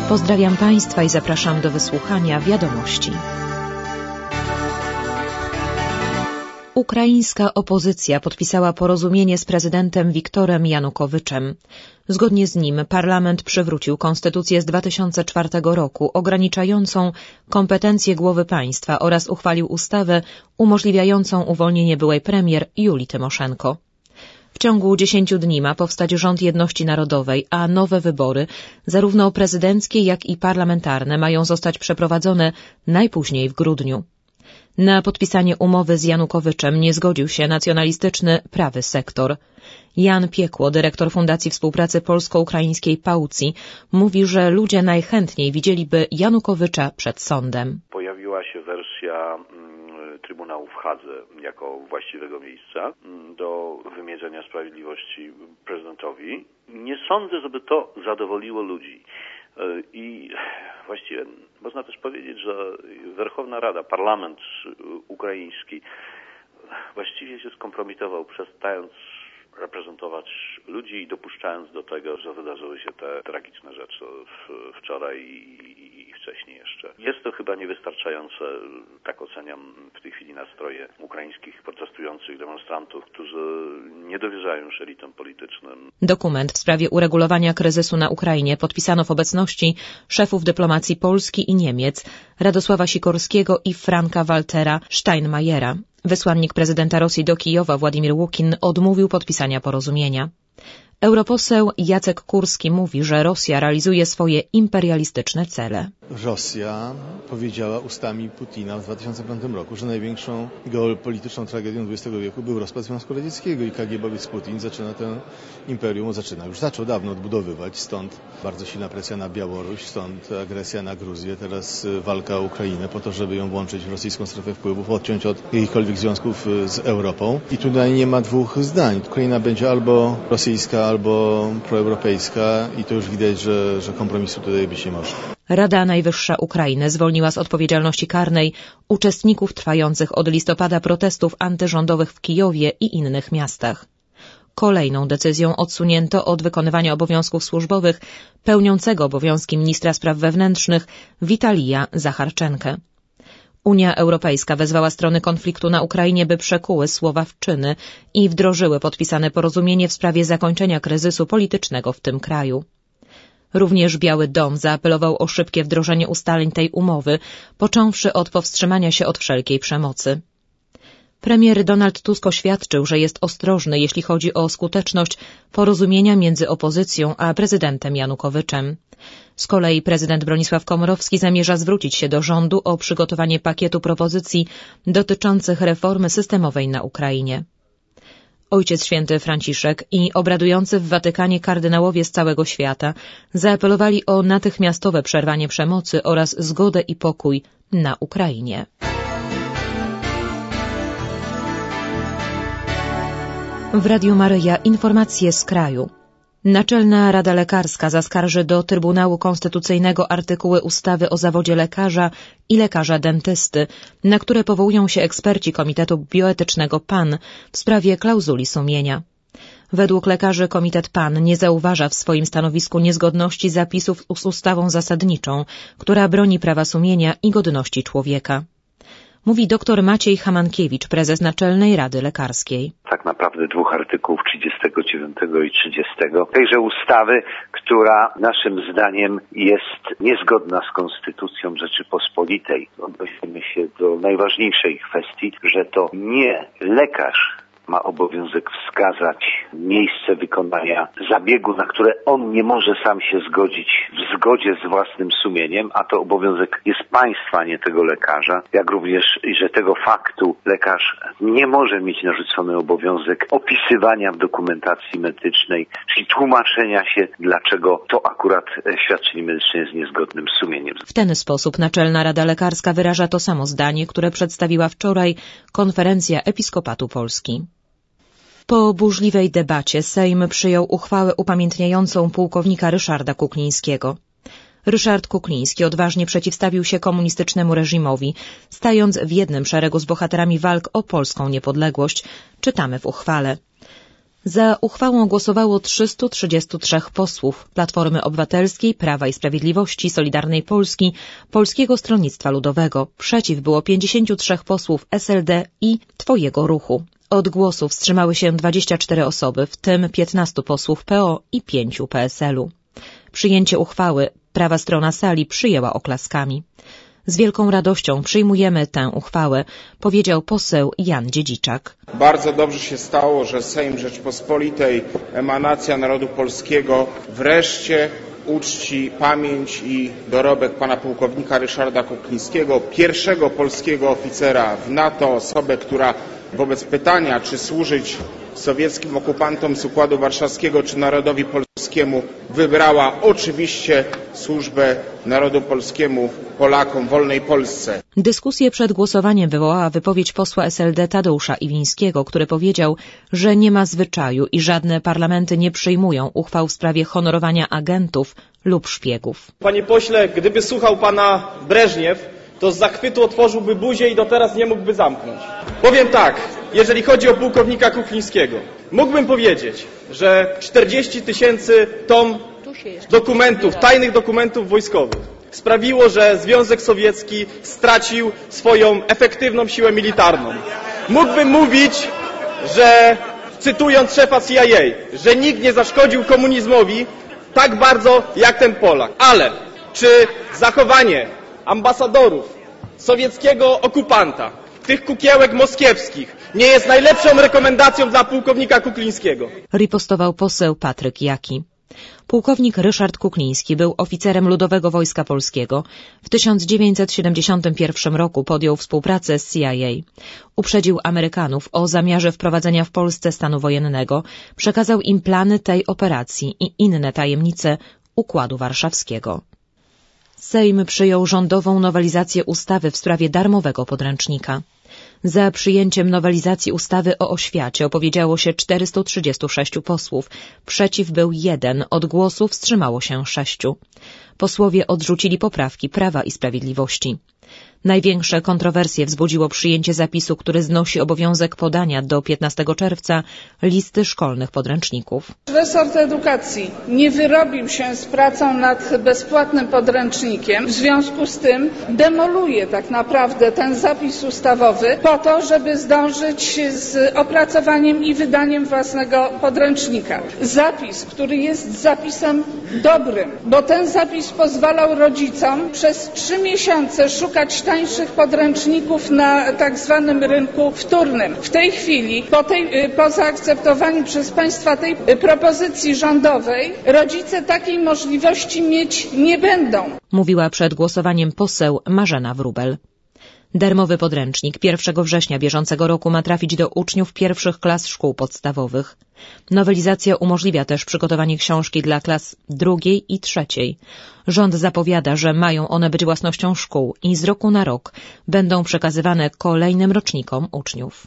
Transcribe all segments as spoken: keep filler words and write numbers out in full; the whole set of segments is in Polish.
Pozdrawiam Państwa i zapraszam do wysłuchania wiadomości. Ukraińska opozycja podpisała porozumienie z prezydentem Wiktorem Janukowiczem. Zgodnie z nim parlament przywrócił konstytucję z dwa tysiące czwartego roku ograniczającą kompetencje głowy państwa oraz uchwalił ustawę umożliwiającą uwolnienie byłej premier Julii Tymoszenko. W ciągu dziesięciu dni ma powstać rząd jedności narodowej, a nowe wybory, zarówno prezydenckie, jak i parlamentarne, mają zostać przeprowadzone najpóźniej w grudniu. Na podpisanie umowy z Janukowiczem nie zgodził się nacjonalistyczny prawy sektor. Jan Piekło, dyrektor Fundacji Współpracy Polsko-Ukraińskiej Pauci, mówi, że ludzie najchętniej widzieliby Janukowycza przed sądem. Pojawiła się wersja Trybunału w Hadze jako właściwego miejsca do wymierzenia sprawiedliwości prezydentowi. Nie sądzę, żeby to zadowoliło ludzi. I właściwie można też powiedzieć, że Werchowna Rada, parlament ukraiński właściwie się skompromitował, przestając reprezentować ludzi i dopuszczając do tego, że wydarzyły się te tragiczne rzeczy wczoraj i wcześniej jeszcze. Jest to chyba niewystarczające, tak oceniam w tej chwili nastroje ukraińskich protestujących demonstrantów, którzy nie dowierzają już elitom politycznym. Dokument w sprawie uregulowania kryzysu na Ukrainie podpisano w obecności szefów dyplomacji Polski i Niemiec, Radosława Sikorskiego i Franka Waltera Steinmeiera. Wysłannik prezydenta Rosji do Kijowa Władimir Łukin odmówił podpisania porozumienia. Europoseł Jacek Kurski mówi, że Rosja realizuje swoje imperialistyczne cele. Rosja powiedziała ustami Putina w dwa tysiące piątym roku, że największą geopolityczną tragedią dwudziestego wieku był rozpad Związku Radzieckiego i kagiebowiec Putin zaczyna tę imperium, zaczyna już zaczął dawno odbudowywać, stąd bardzo silna presja na Białoruś, stąd agresja na Gruzję, teraz walka o Ukrainę po to, żeby ją włączyć w rosyjską strefę wpływów, odciąć od jakichkolwiek związków z Europą. I tutaj nie ma dwóch zdań. Ukraina będzie albo rosyjska, albo proeuropejska i to już widać, że, że kompromisu tutaj być nie może. Rada Najwyższa Ukrainy zwolniła z odpowiedzialności karnej uczestników trwających od listopada protestów antyrządowych w Kijowie i innych miastach. Kolejną decyzją odsunięto od wykonywania obowiązków służbowych pełniącego obowiązki ministra spraw wewnętrznych Witalija Zacharczenkę. Unia Europejska wezwała strony konfliktu na Ukrainie, by przekuły słowa w czyny i wdrożyły podpisane porozumienie w sprawie zakończenia kryzysu politycznego w tym kraju. Również Biały Dom zaapelował o szybkie wdrożenie ustaleń tej umowy, począwszy od powstrzymania się od wszelkiej przemocy. Premier Donald Tusk oświadczył, że jest ostrożny, jeśli chodzi o skuteczność porozumienia między opozycją a prezydentem Janukowiczem. Z kolei prezydent Bronisław Komorowski zamierza zwrócić się do rządu o przygotowanie pakietu propozycji dotyczących reformy systemowej na Ukrainie. Ojciec Święty Franciszek i obradujący w Watykanie kardynałowie z całego świata zaapelowali o natychmiastowe przerwanie przemocy oraz zgodę i pokój na Ukrainie. W Radiu Maryja informacje z kraju. Naczelna Rada Lekarska zaskarży do Trybunału Konstytucyjnego artykuły ustawy o zawodzie lekarza i lekarza dentysty, na które powołują się eksperci Komitetu Bioetycznego P A N w sprawie klauzuli sumienia. Według lekarzy Komitet P A N nie zauważa w swoim stanowisku niezgodności zapisów z ustawą zasadniczą, która broni prawa sumienia i godności człowieka. Mówi dr Maciej Hamankiewicz, prezes Naczelnej Rady Lekarskiej. Tak naprawdę dwóch artykułów trzydziestego dziewiątego i trzydziestego tejże ustawy, która naszym zdaniem jest niezgodna z Konstytucją Rzeczypospolitej. Odnosimy się do najważniejszej kwestii, że to nie lekarz ma obowiązek wskazać miejsce wykonania zabiegu, na które on nie może sam się zgodzić w zgodzie z własnym sumieniem, a to obowiązek jest państwa, a nie tego lekarza, jak również, że tego faktu lekarz nie może mieć narzucony obowiązek opisywania w dokumentacji medycznej, czyli tłumaczenia się, dlaczego to akurat świadczenie medyczne jest niezgodnym z sumieniem. W ten sposób Naczelna Rada Lekarska wyraża to samo zdanie, które przedstawiła wczoraj Konferencja Episkopatu Polski. Po burzliwej debacie Sejm przyjął uchwałę upamiętniającą pułkownika Ryszarda Kuklińskiego. Ryszard Kukliński odważnie przeciwstawił się komunistycznemu reżimowi, stając w jednym szeregu z bohaterami walk o polską niepodległość, czytamy w uchwale. Za uchwałą głosowało trzystu trzydziestu trzech posłów Platformy Obywatelskiej, Prawa i Sprawiedliwości, Solidarnej Polski, Polskiego Stronnictwa Ludowego. Przeciw było pięćdziesięciu trzech posłów S L D i Twojego Ruchu. Od głosu wstrzymały się dwadzieścia cztery osoby, w tym piętnastu posłów P O i pięciu P S L u. Przyjęcie uchwały prawa strona sali przyjęła oklaskami. Z wielką radością przyjmujemy tę uchwałę, powiedział poseł Jan Dziedziczak. Bardzo dobrze się stało, że Sejm Rzeczpospolitej, emanacja narodu polskiego, wreszcie uczci pamięć i dorobek pana pułkownika Ryszarda Kuklińskiego, pierwszego polskiego oficera w NATO, osobę, która wobec pytania, czy służyć sowieckim okupantom z Układu Warszawskiego, czy narodowi polskiemu, wybrała oczywiście służbę narodu polskiemu, Polakom, wolnej Polsce. Dyskusję przed głosowaniem wywołała wypowiedź posła S L D Tadeusza Iwińskiego, który powiedział, że nie ma zwyczaju i żadne parlamenty nie przyjmują uchwał w sprawie honorowania agentów lub szpiegów. Panie pośle, gdyby słuchał pana Breżniew, to z zachwytu otworzyłby buzię i do teraz nie mógłby zamknąć. Powiem tak, jeżeli chodzi o pułkownika Kuklińskiego, mógłbym powiedzieć, że czterdzieści tysięcy tom dokumentów, tajnych dokumentów wojskowych sprawiło, że Związek Sowiecki stracił swoją efektywną siłę militarną. Mógłbym mówić, że cytując szefa C I A, że nikt nie zaszkodził komunizmowi tak bardzo jak ten Polak. Ale czy zachowanie ambasadorów sowieckiego okupanta, tych kukiełek moskiewskich, nie jest najlepszą rekomendacją dla pułkownika Kuklińskiego? Ripostował poseł Patryk Jaki. Pułkownik Ryszard Kukliński był oficerem Ludowego Wojska Polskiego. W tysiąc dziewięćset siedemdziesiątym pierwszym roku podjął współpracę z C I A. Uprzedził Amerykanów o zamiarze wprowadzenia w Polsce stanu wojennego, przekazał im plany tej operacji i inne tajemnice Układu Warszawskiego. Sejm przyjął rządową nowelizację ustawy w sprawie darmowego podręcznika. Za przyjęciem nowelizacji ustawy o oświacie opowiedziało się czterystu trzydziestu sześciu posłów. Przeciw był jeden, od głosu wstrzymało się sześciu. Posłowie odrzucili poprawki Prawa i Sprawiedliwości. Największe kontrowersje wzbudziło przyjęcie zapisu, który znosi obowiązek podania do piętnastego czerwca listy szkolnych podręczników. Resort Edukacji nie wyrobił się z pracą nad bezpłatnym podręcznikiem. W związku z tym demoluje tak naprawdę ten zapis ustawowy po to, żeby zdążyć z opracowaniem i wydaniem własnego podręcznika. Zapis, który jest zapisem dobrym, bo ten zapis pozwalał rodzicom przez trzy miesiące szukać tańszych podręczników na tak zwanym rynku wtórnym. W tej chwili, po, tej, po zaakceptowaniu przez państwa tej propozycji rządowej, rodzice takiej możliwości mieć nie będą. Mówiła przed głosowaniem poseł Marzena Wróbel. Darmowy podręcznik pierwszego września bieżącego roku ma trafić do uczniów pierwszych klas szkół podstawowych. Nowelizacja umożliwia też przygotowanie książki dla klas drugiej i trzeciej. Rząd zapowiada, że mają one być własnością szkół i z roku na rok będą przekazywane kolejnym rocznikom uczniów.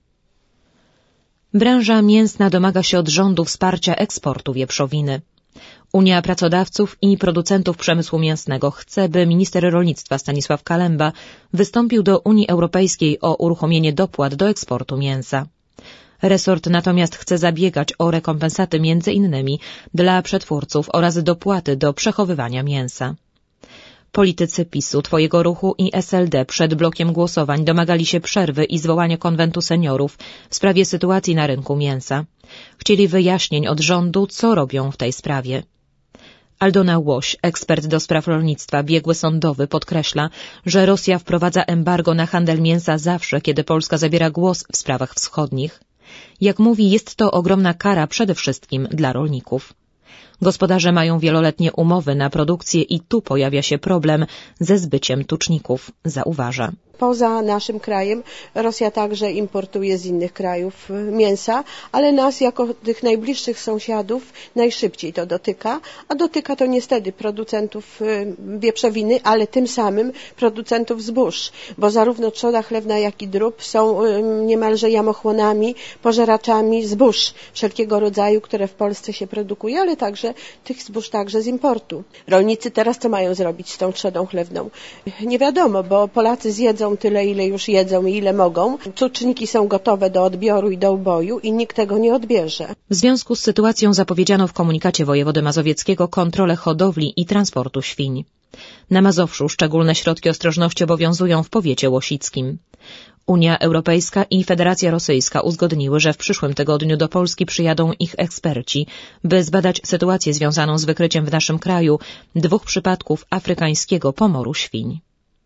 Branża mięsna domaga się od rządu wsparcia eksportu wieprzowiny. Unia Pracodawców i Producentów Przemysłu Mięsnego chce, by minister rolnictwa Stanisław Kalemba wystąpił do Unii Europejskiej o uruchomienie dopłat do eksportu mięsa. Resort natomiast chce zabiegać o rekompensaty między innymi dla przetwórców oraz dopłaty do przechowywania mięsa. Politycy PiSu, Twojego Ruchu i S L D przed blokiem głosowań domagali się przerwy i zwołania konwentu seniorów w sprawie sytuacji na rynku mięsa. Chcieli wyjaśnień od rządu, co robią w tej sprawie. Aldona Łoś, ekspert do spraw rolnictwa, biegły sądowy, podkreśla, że Rosja wprowadza embargo na handel mięsa zawsze, kiedy Polska zabiera głos w sprawach wschodnich. Jak mówi, jest to ogromna kara przede wszystkim dla rolników. Gospodarze mają wieloletnie umowy na produkcję i tu pojawia się problem ze zbyciem tuczników, zauważa. Poza naszym krajem Rosja także importuje z innych krajów mięsa, ale nas jako tych najbliższych sąsiadów najszybciej to dotyka, a dotyka to niestety producentów wieprzowiny, ale tym samym producentów zbóż, bo zarówno trzoda chlewna, jak i drób są niemalże jamochłonami, pożeraczami zbóż wszelkiego rodzaju, które w Polsce się produkuje, ale także tych zbóż także z importu. Rolnicy teraz co mają zrobić z tą trzodą chlewną? Nie wiadomo, bo Polacy zjedzą jedzą tyle, ile już jedzą i ile mogą. Tuczniki są gotowe do odbioru i do uboju i nikt tego nie odbierze. W związku z sytuacją zapowiedziano w komunikacie wojewody mazowieckiego kontrolę hodowli i transportu świń. Na Mazowszu szczególne środki ostrożności obowiązują w powiecie łosickim. Unia Europejska i Federacja Rosyjska uzgodniły, że w przyszłym tygodniu do Polski przyjadą ich eksperci, by zbadać sytuację związaną z wykryciem w naszym kraju dwóch przypadków afrykańskiego pomoru świń.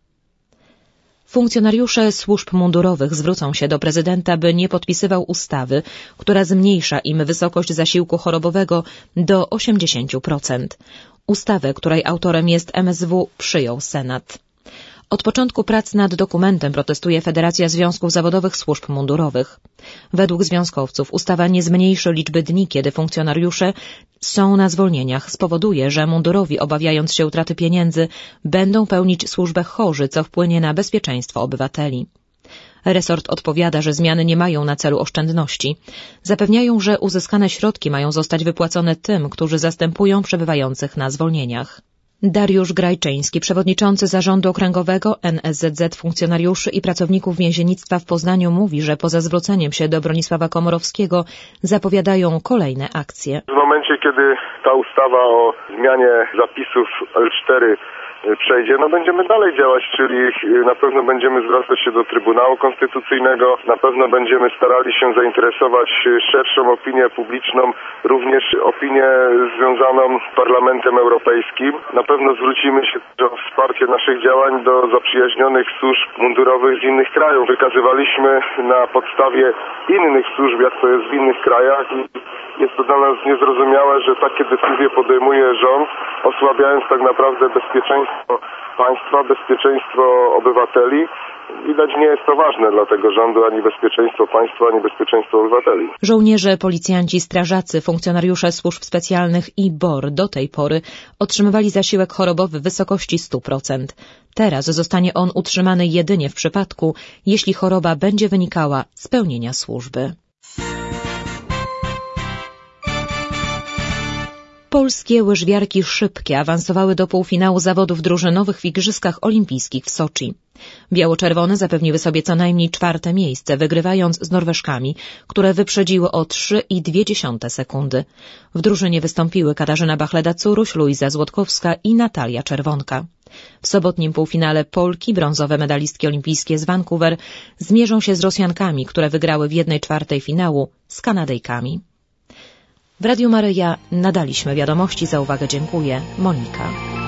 Funkcjonariusze służb mundurowych zwrócą się do prezydenta, by nie podpisywał ustawy, która zmniejsza im wysokość zasiłku chorobowego do osiemdziesiąt procent. Ustawę, której autorem jest M S W, przyjął Senat. Od początku prac nad dokumentem protestuje Federacja Związków Zawodowych Służb Mundurowych. Według związkowców ustawa nie zmniejszy liczby dni, kiedy funkcjonariusze są na zwolnieniach. Spowoduje, że mundurowi, obawiając się utraty pieniędzy, będą pełnić służbę chorzy, co wpłynie na bezpieczeństwo obywateli. Resort odpowiada, że zmiany nie mają na celu oszczędności. Zapewniają, że uzyskane środki mają zostać wypłacone tym, którzy zastępują przebywających na zwolnieniach. Dariusz Grajczyński, przewodniczący Zarządu Okręgowego N S Z Z Funkcjonariuszy i Pracowników Więziennictwa w Poznaniu, mówi, że poza zwróceniem się do Bronisława Komorowskiego zapowiadają kolejne akcje. W momencie, kiedy ta ustawa o zmianie zapisów L cztery przejdzie, no będziemy dalej działać, czyli na pewno będziemy zwracać się do Trybunału Konstytucyjnego, na pewno będziemy starali się zainteresować szerszą opinię publiczną, również opinię związaną z Parlamentem Europejskim. Na pewno zwrócimy się o wsparcie naszych działań do zaprzyjaźnionych służb mundurowych z innych krajów. Wykazywaliśmy na podstawie innych służb, jak to jest w innych krajach i jest to dla nas niezrozumiałe, że takie decyzje podejmuje rząd, osłabiając tak naprawdę bezpieczeństwo państwa, bezpieczeństwo obywateli. Widać, nie jest to ważne dla tego rządu, ani bezpieczeństwo państwa, ani bezpieczeństwo obywateli. Żołnierze, policjanci, strażacy, funkcjonariusze służb specjalnych i B O R do tej pory otrzymywali zasiłek chorobowy w wysokości stu procent. Teraz zostanie on utrzymany jedynie w przypadku, jeśli choroba będzie wynikała z pełnienia służby. Polskie łyżwiarki szybkie awansowały do półfinału zawodów drużynowych w Igrzyskach Olimpijskich w Soczi. Biało-czerwone zapewniły sobie co najmniej czwarte miejsce, wygrywając z Norweżkami, które wyprzedziły o trzy i dwie dziesiąte sekundy. W drużynie wystąpiły Katarzyna Bachleda-Curuś, Luiza Złotkowska i Natalia Czerwonka. W sobotnim półfinale Polki, brązowe medalistki olimpijskie z Vancouver, zmierzą się z Rosjankami, które wygrały w jednej czwartej finału z Kanadyjkami. W Radiu Maryja nadaliśmy wiadomości. Za uwagę dziękuję. Monika.